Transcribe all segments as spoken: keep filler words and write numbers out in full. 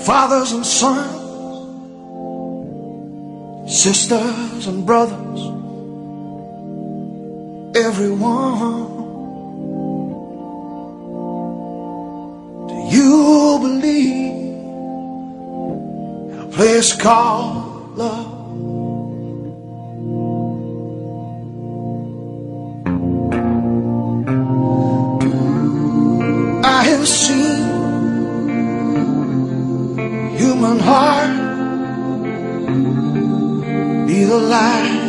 fathers and sons, sisters and brothers, everyone. Do you believe in a place called love? I have seen human heart be the light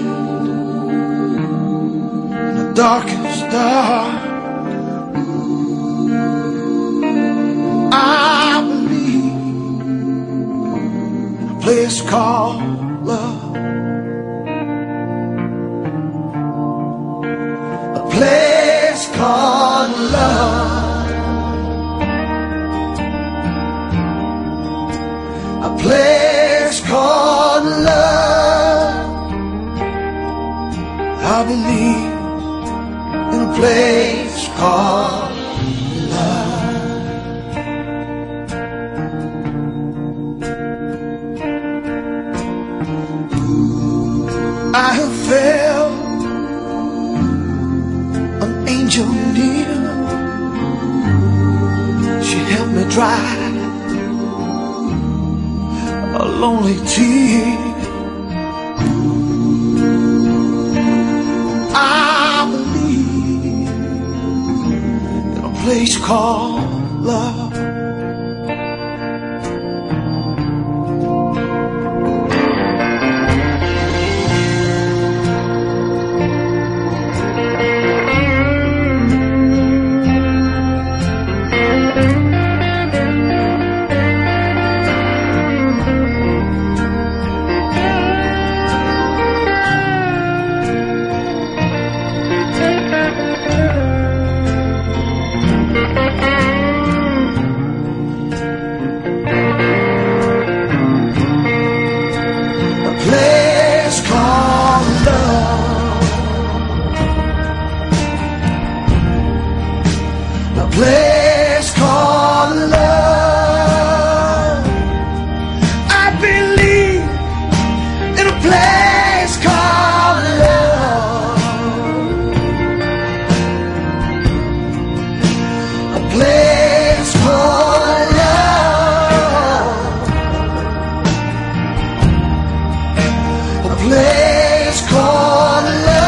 in the darkest dark. I believe in a place called love, a place called love. A place called love. I believe in a place called love. I have felt an angel near. She helped me dry a lonely tear. I believe in a place called love. A place called love. I believe in a place called love. A place called love. A place called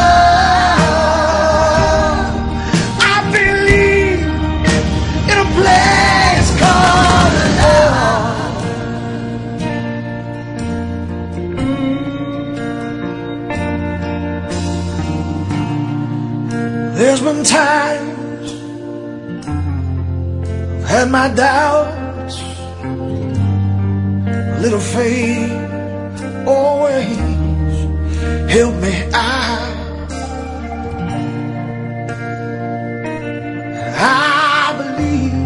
love. I believe in a place called love. There's been times I've had my doubts, a little faith always helped me out. I believe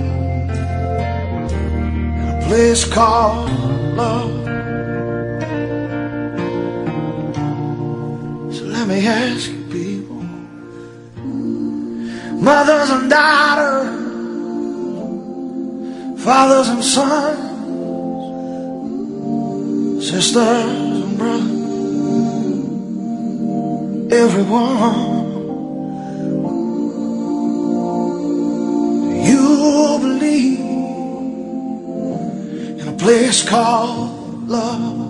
in a place called love. So let me ask you people, mothers and daughters, fathers and sons, sisters and brothers, everyone. You believe in a place called love.